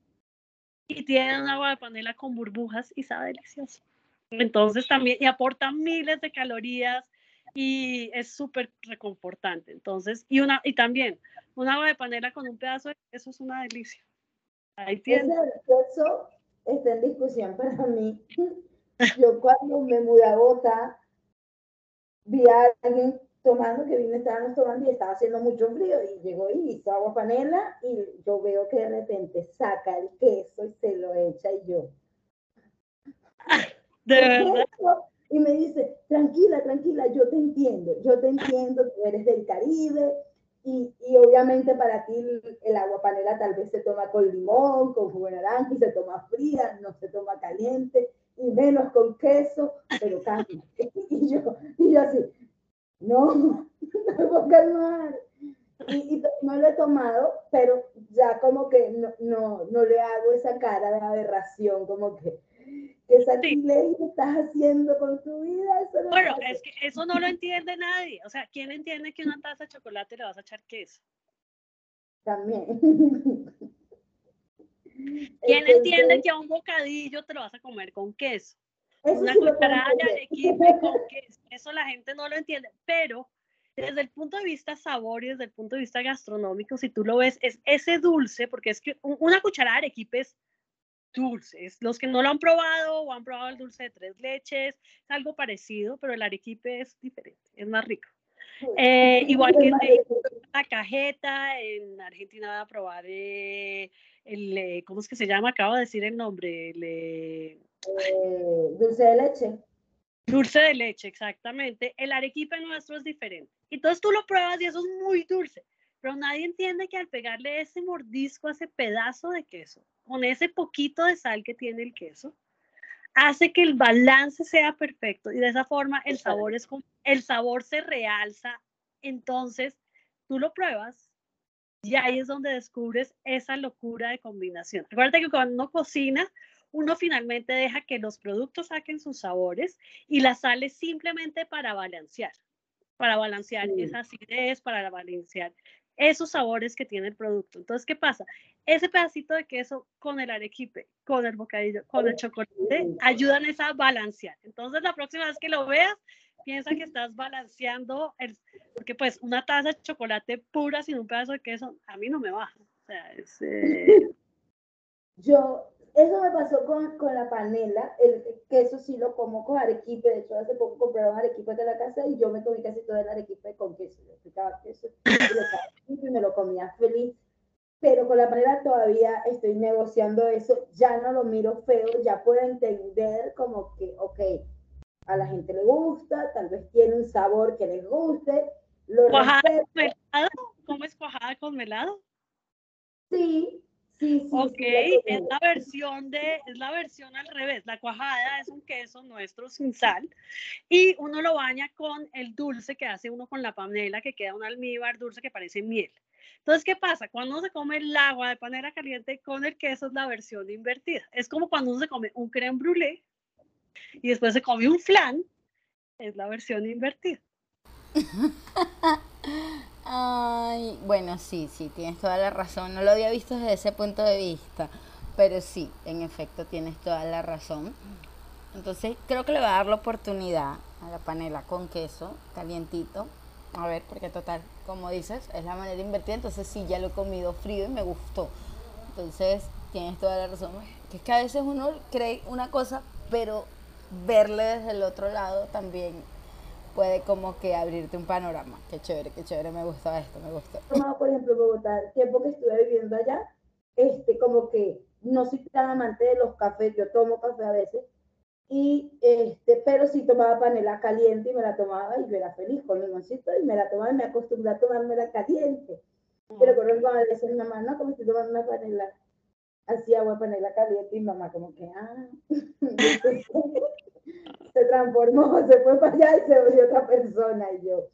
y tienen un agua de panela con burbujas y sabe delicioso. Entonces también, y aporta miles de calorías y es súper reconfortante. Entonces, y, una, y también, un agua de panela con un pedazo de eso es una delicia. Ahí tienen. Eso está en discusión para mí. Yo cuando me mudé a Bogotá, vi a alguien tomando, que vino, estábamos tomando y estaba haciendo mucho frío y llegó y hizo agua panela y yo veo que de repente saca el queso y se lo echa y yo. ¿De verdad? Y me dice, tranquila, tranquila, yo te entiendo, yo te entiendo, tú eres del Caribe, y, y obviamente para ti el, el agua panela tal vez se toma con limón, con jugo de naranja y se toma fría, no se toma caliente y menos con queso, pero cambia. Y yo, y yo así, no, no me puedo calmar. Y, y no lo he tomado, pero ya como que no, no, no le hago esa cara de aberración, como que, ¿qué sacrilegio estás haciendo con tu vida? Eso no bueno, es que eso no lo entiende nadie. O sea, ¿quién entiende que una taza de chocolate le vas a echar queso? También. ¿Quién Entonces, entiende que a un bocadillo te lo vas a comer con queso? Una sí cucharada de arequipe con queso. Eso la gente no lo entiende, pero desde el punto de vista sabor y desde el punto de vista gastronómico, si tú lo ves, es ese dulce, porque es que una cucharada de arequipe es dulce. Los que no lo han probado o han probado el dulce de tres leches, es algo parecido, pero el arequipe es diferente, es más rico. Eh, igual que el, la cajeta, en Argentina va a probar eh, el, eh, ¿cómo es que se llama? Acabo de decir el nombre. El, eh, eh, dulce de leche. Dulce de leche, exactamente. El arequipe nuestro es diferente. Entonces tú lo pruebas y eso es muy dulce, pero nadie entiende que al pegarle ese mordisco a ese pedazo de queso, con ese poquito de sal que tiene el queso, hace que el balance sea perfecto y de esa forma el sabor, es, el sabor se realza. Entonces tú lo pruebas y ahí es donde descubres esa locura de combinación. Recuerda que cuando uno cocina, uno finalmente deja que los productos saquen sus sabores y la sal es simplemente para balancear, para balancear sí. esa acidez, para balancear esos sabores que tiene el producto. Entonces, ¿qué pasa? Ese pedacito de queso con el arequipe, con el bocadillo, con el chocolate, ayudan a esa balancear. Entonces, la próxima vez que lo veas, piensa que estás balanceando, el, porque pues una taza de chocolate pura sin un pedazo de queso, a mí no me baja. O sea, es, eh... Yo, eso me pasó con, con la panela, el queso sí lo como con arequipe, de hecho hace poco compré un arequipe de la casa y yo me comí casi todo el arequipe con queso, yo picaba queso y, lo y me lo comía feliz, pero con la panela todavía estoy negociando eso, ya no lo miro feo, ya puedo entender como que, ok, a la gente le gusta, tal vez tiene un sabor que les guste, lo ¿Cuajada respeto. con melado? ¿Cómo es cuajada con melado? Sí, sí, sí. Ok, sí la es la versión de, es la versión al revés. La cuajada es un queso nuestro sin sal y uno lo baña con el dulce que hace uno con la panela, que queda un almíbar dulce que parece miel. Entonces, ¿qué pasa? Cuando uno se come el agua de panela caliente con el queso es la versión invertida. Es como cuando uno se come un crème brûlée y después se come un flan, es la versión invertida. Ay, bueno, sí, sí, tienes toda la razón. No lo había visto desde ese punto de vista, pero sí, en efecto, tienes toda la razón. Entonces, creo que le va a dar la oportunidad a la panela con queso calientito. A ver, porque total, como dices, es la manera invertida. Entonces, sí, ya lo he comido frío y me gustó. Entonces, tienes toda la razón. Que es que a veces uno cree una cosa, pero verle desde el otro lado también puede como que abrirte un panorama. Qué chévere, qué chévere, me gustó esto, me gustó. Por ejemplo, Bogotá, el tiempo que estuve viviendo allá, este, como que no soy tan amante de los cafés, yo tomo café a veces, y este, pero sí tomaba panela caliente y me la tomaba y yo era feliz con limoncito y me la tomaba y me acostumbré a tomármela caliente. Pero recuerdo cuando le decía a mi mamá, no, como estoy tomando una panela, así agua panela caliente y mamá como que, ah, entonces, se transformó, se fue para allá y se volvió otra persona y yo.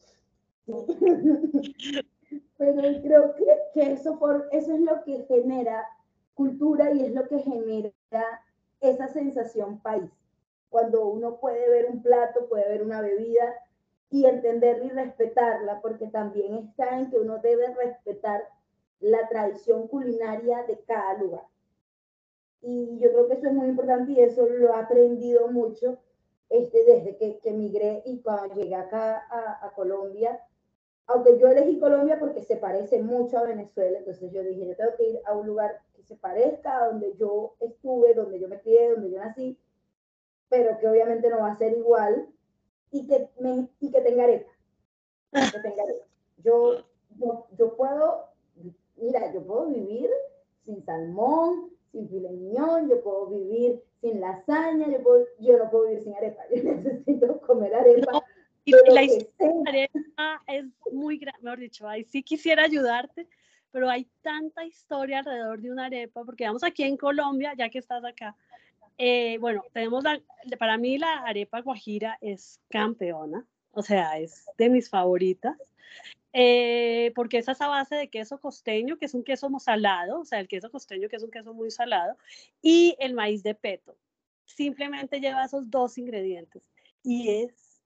Pero creo que, que eso, por, eso es lo que genera cultura y es lo que genera esa sensación país. Cuando uno puede ver un plato, puede ver una bebida y entenderla y respetarla, porque también está en que uno debe respetar la tradición culinaria de cada lugar. Y yo creo que eso es muy importante y eso lo he aprendido mucho este, desde que, que migré y cuando llegué acá a, a Colombia. Aunque yo elegí Colombia porque se parece mucho a Venezuela, entonces yo dije, yo tengo que ir a un lugar que se parezca a donde yo estuve, donde yo me crié, donde yo nací, pero que obviamente no va a ser igual y que, me, y que tenga arepa. Que tenga arepa. Yo, yo, yo puedo, mira, yo puedo vivir sin salmón, sin filet mignon, yo puedo vivir sin lasaña, yo, puedo, yo no puedo vivir sin arepa, yo necesito comer arepa. No, Y, de y lo la que historia sé. de la arepa es muy grande, mejor dicho, ahí sí quisiera ayudarte, pero hay tanta historia alrededor de una arepa, porque vamos aquí en Colombia, ya que estás acá, eh, bueno, tenemos la, para mí la arepa guajira es campeona, o sea, es de mis favoritas. Eh, porque es a esa base de queso costeño, que es un queso salado, o sea, el queso costeño, que es un queso muy salado, y el maíz de peto. Simplemente lleva esos dos ingredientes. Y es...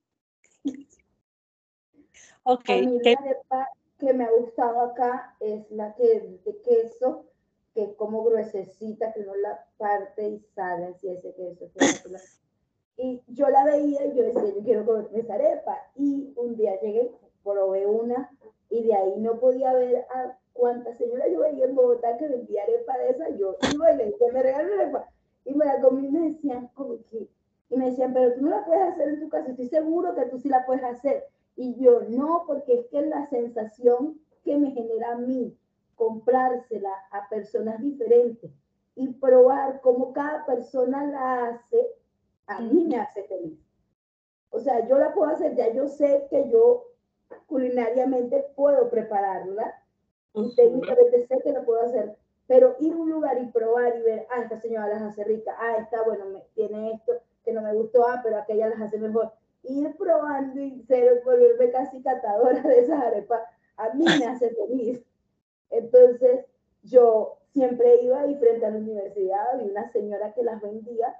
Ok, A mí ¿qué? la arepa que me ha gustado acá es la que es de queso, que es como gruesecita, que uno la parte y sale así ese queso espectacular. Y yo la veía y yo decía, yo quiero comer esa arepa. Y un día llegué, probé una y de ahí no podía ver a cuántas señoras yo veía en Bogotá que vendía arepa de esa. Yo iba y le decía, me regalan arepa. Y me la comí y me decían, como que, y me decían, pero tú no la puedes hacer en tu casa. Estoy seguro que tú sí la puedes hacer. Y yo, no, porque es que la sensación que me genera a mí comprársela a personas diferentes y probar cómo cada persona la hace, a mí me hace feliz. O sea, yo la puedo hacer, ya yo sé que yo culinariamente puedo prepararla y técnicamente sé que lo puedo hacer, pero ir a un lugar y probar y ver, ah, esta señora las hace rica, ah, esta, bueno, me, tiene esto que no me gustó, ah, pero aquella las hace mejor. Ir probando y ser, volverme casi catadora de esas arepas, a mí me hace feliz. Entonces, yo siempre iba y frente a la universidad había una señora que las vendía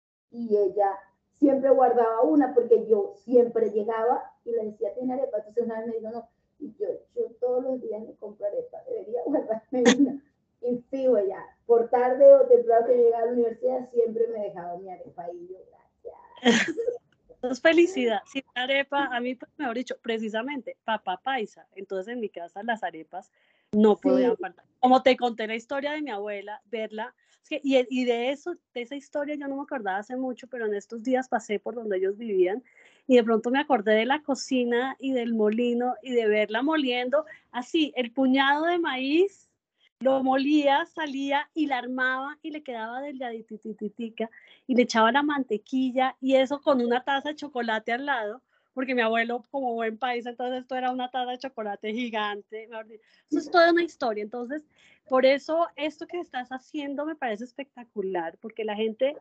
y ella siempre guardaba una porque yo siempre llegaba y le decía, ¿tiene arepa? Entonces una vez me dijo, no, y yo, yo todos los días me compro arepa, debería guardarme una. Y fijo, ya, por tarde o temprano que llegaba a la universidad, siempre me dejaba mi arepa y yo, gracias. Es felicidad. Sin arepa, a mí, pues, mejor dicho, precisamente, papá paisa. Entonces, en mi casa, las arepas no podían Sí. faltar. Como te conté la historia de mi abuela, verla, es que, y, y de eso, de esa historia yo no me acordaba hace mucho, pero en estos días pasé por donde ellos vivían y de pronto me acordé de la cocina y del molino y de verla moliendo así, el puñado de maíz, lo molía, salía y la armaba y le quedaba delgadititica y le echaba la mantequilla y eso con una taza de chocolate al lado, porque mi abuelo, como buen país, entonces esto era una taza de chocolate gigante. Eso es toda una historia. Entonces, por eso esto que estás haciendo me parece espectacular, porque la gente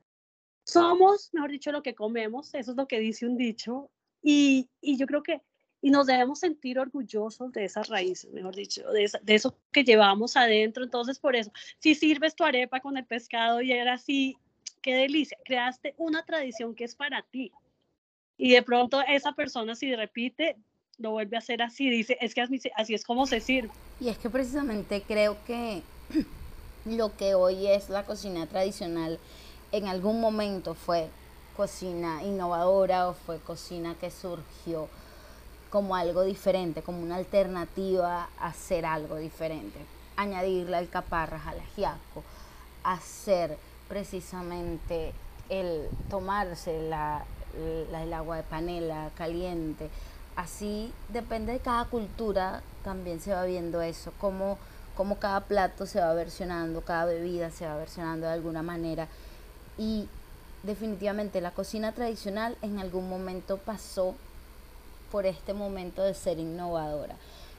somos, mejor dicho, lo que comemos, eso es lo que dice un dicho, y, y yo creo que y nos debemos sentir orgullosos de esas raíces, mejor dicho, de, esa, de eso que llevamos adentro. Entonces, por eso, si sirves tu arepa con el pescado y era así, qué delicia, creaste una tradición que es para ti. Y de pronto esa persona, si repite, lo vuelve a hacer así, dice, es que así, así es como se sirve. Y es que precisamente creo que lo que hoy es la cocina tradicional, en algún momento fue cocina innovadora o fue cocina que surgió como algo diferente, como una alternativa a hacer algo diferente. Añadirle alcaparras al ajiaco, hacer precisamente el tomarse la, la, el agua de panela caliente. Así depende de cada cultura, también se va viendo eso, como, como cada plato se va versionando, cada bebida se va versionando de alguna manera. Y definitivamente la cocina tradicional en algún momento pasó por este momento de ser innovadora.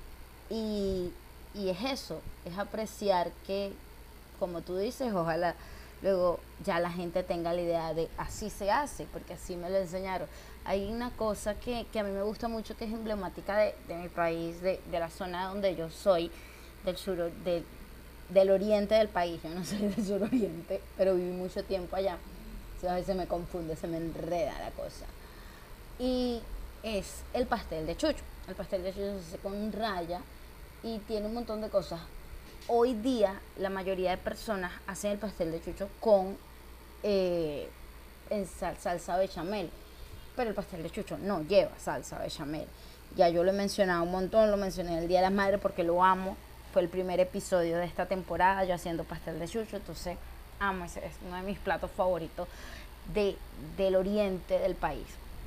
Y, y es eso, es apreciar que, como tú dices, ojalá luego ya la gente tenga la idea de así se hace, porque así me lo enseñaron. Hay una cosa que, que a mí me gusta mucho, que es emblemática de, de mi país, de, de la zona donde yo soy, del sur, de, del oriente del país. Yo no soy del suroriente, pero viví mucho tiempo allá. Entonces a veces me confunde, se me enreda la cosa. Y es el pastel de chucho. El pastel de chucho se hace con raya y tiene un montón de cosas. Hoy día la mayoría de personas hacen el pastel de chucho con eh, en sal, salsa bechamel, pero el pastel de chucho no lleva salsa bechamel. Ya yo lo he mencionado un montón, lo mencioné el Día de las Madres porque lo amo. Fue el primer episodio de esta temporada yo haciendo pastel de chucho, entonces amo, ese es uno de mis platos favoritos de, del oriente del país.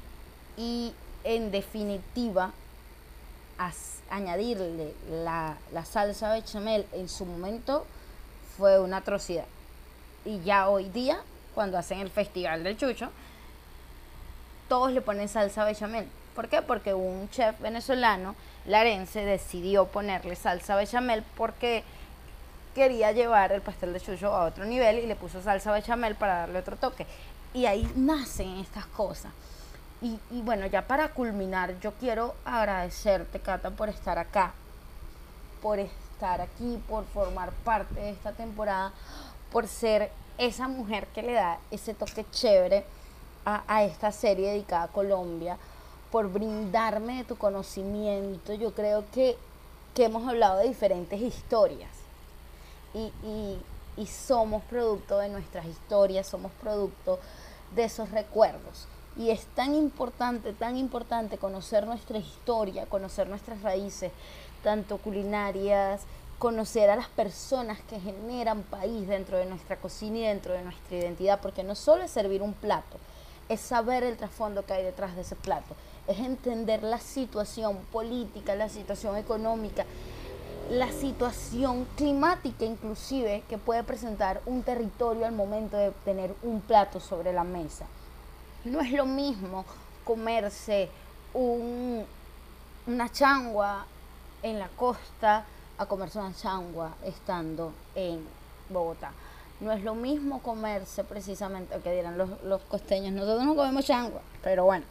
Y en definitiva, as, añadirle la, la salsa bechamel en su momento fue una atrocidad. Y ya hoy día, cuando hacen el festival del chucho, todos le ponen salsa bechamel. ¿Por qué? Porque un chef venezolano, larense, decidió ponerle salsa bechamel porque quería llevar el pastel de chucho a otro nivel y le puso salsa bechamel para darle otro toque. Y ahí nacen estas cosas. Y, y bueno, ya para culminar, yo quiero agradecerte, Cata, por estar acá, por estar aquí, por formar parte de esta temporada, por ser esa mujer que le da ese toque chévere a, a esta serie dedicada a Colombia, por brindarme de tu conocimiento. Yo creo que, que hemos hablado de diferentes historias y, y, y somos producto de nuestras historias, somos producto de esos recuerdos. Y es tan importante, tan importante conocer nuestra historia, conocer nuestras raíces, tanto culinarias, conocer a las personas que generan país dentro de nuestra cocina y dentro de nuestra identidad, porque no solo es servir un plato, es saber el trasfondo que hay detrás de ese plato, es entender la situación política, la situación económica, la situación climática inclusive que puede presentar un territorio al momento de tener un plato sobre la mesa. No es lo mismo comerse un, una changua en la costa a comerse una changua estando en Bogotá. No es lo mismo comerse precisamente, que dirán los, los costeños, nosotros no comemos changua, pero bueno,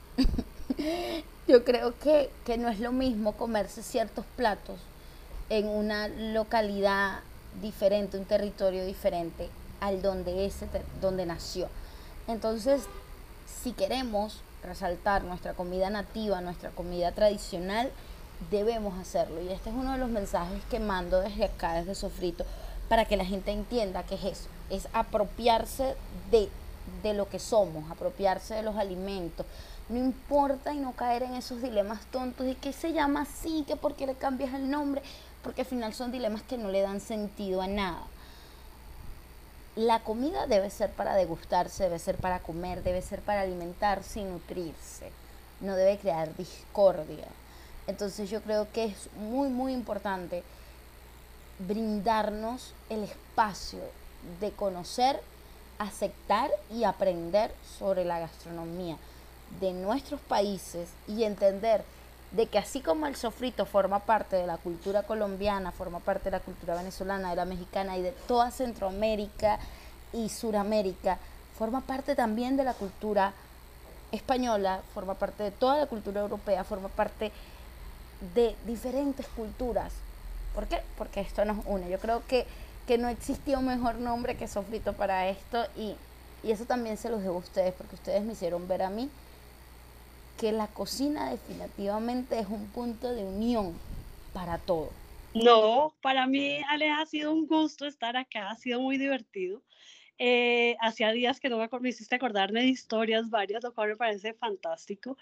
yo creo que, que no es lo mismo comerse ciertos platos en una localidad diferente, un territorio diferente al donde, ese, donde nació. Entonces, si queremos resaltar nuestra comida nativa, nuestra comida tradicional, debemos hacerlo. Y este es uno de los mensajes que mando desde acá, desde Sofrito, para que la gente entienda que es eso, es apropiarse de, de lo que somos, apropiarse de los alimentos. No importa y no caer en esos dilemas tontos y que se llama así, que por qué le cambias el nombre, porque al final son dilemas que no le dan sentido a nada. La comida debe ser para degustarse, debe ser para comer, debe ser para alimentarse y nutrirse. No debe crear discordia. Entonces yo creo que es muy, muy importante brindarnos el espacio de conocer, aceptar y aprender sobre la gastronomía de nuestros países y entender de que así como el sofrito forma parte de la cultura colombiana, forma parte de la cultura venezolana, de la mexicana y de toda Centroamérica y Suramérica, forma parte también de la cultura española, forma parte de toda la cultura europea, forma parte de diferentes culturas. ¿Por qué? Porque esto nos une. Yo creo que, que no existió un mejor nombre que sofrito para esto y, y eso también se los debo a ustedes, porque ustedes me hicieron ver a mí que la cocina definitivamente es un punto de unión para todo. No, para mí, Ale, ha sido un gusto estar acá, ha sido muy divertido. Eh, hacía días que no me, me hiciste acordarme de historias varias, lo cual me parece fantástico.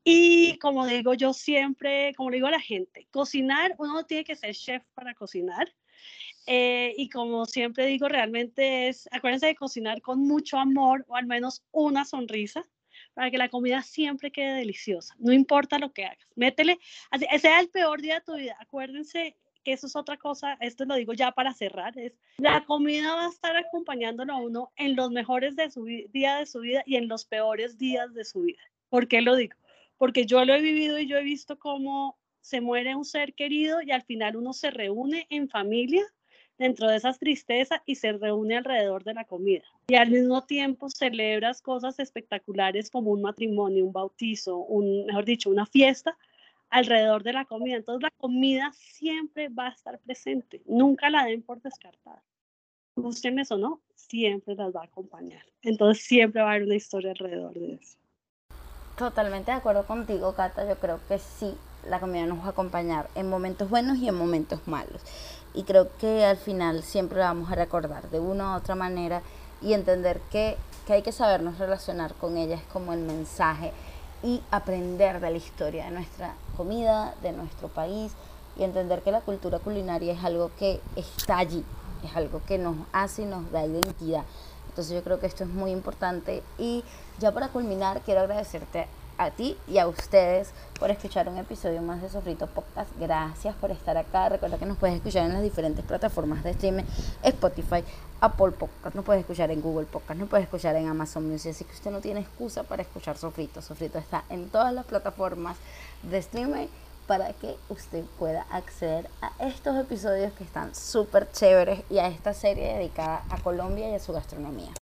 Y como digo, yo siempre, como le digo a la gente, cocinar, uno no tiene que ser chef para cocinar. Eh, y como siempre digo, realmente es, acuérdense de cocinar con mucho amor o al menos una sonrisa, para que la comida siempre quede deliciosa, no importa lo que hagas, métele, así, sea el peor día de tu vida, acuérdense que eso es otra cosa, esto lo digo ya para cerrar, es la comida va a estar acompañándolo a uno en los mejores de su día de su vida y en los peores días de su vida. ¿Por qué lo digo? Porque yo lo he vivido y yo he visto cómo se muere un ser querido y al final uno se reúne en familia dentro de esas tristezas y se reúne alrededor de la comida. Y al mismo tiempo celebras cosas espectaculares como un matrimonio, un bautizo, un, mejor dicho, una fiesta alrededor de la comida. Entonces la comida siempre va a estar presente. Nunca la den por descartada. Gústenles o no, siempre las va a acompañar. Entonces siempre va a haber una historia alrededor de eso. Totalmente de acuerdo contigo, Cata. Yo creo que sí, la comida nos va a acompañar en momentos buenos y en momentos malos. Y creo que al final siempre la vamos a recordar de una u otra manera y entender que, que hay que sabernos relacionar con ella, es como el mensaje, y aprender de la historia de nuestra comida, de nuestro país, y entender que la cultura culinaria es algo que está allí, es algo que nos hace y nos da identidad. Entonces yo creo que esto es muy importante. Y ya para culminar, quiero agradecerte a ti y a ustedes por escuchar un episodio más de Sofrito Podcast. Gracias por estar acá. Recuerda que nos puedes escuchar en las diferentes plataformas de streaming, Spotify, Apple Podcast, nos puedes escuchar en Google Podcast, nos puedes escuchar en Amazon Music, así que usted no tiene excusa para escuchar Sofrito. Sofrito está en todas las plataformas de streaming para que usted pueda acceder a estos episodios que están súper chéveres y a esta serie dedicada a Colombia y a su gastronomía.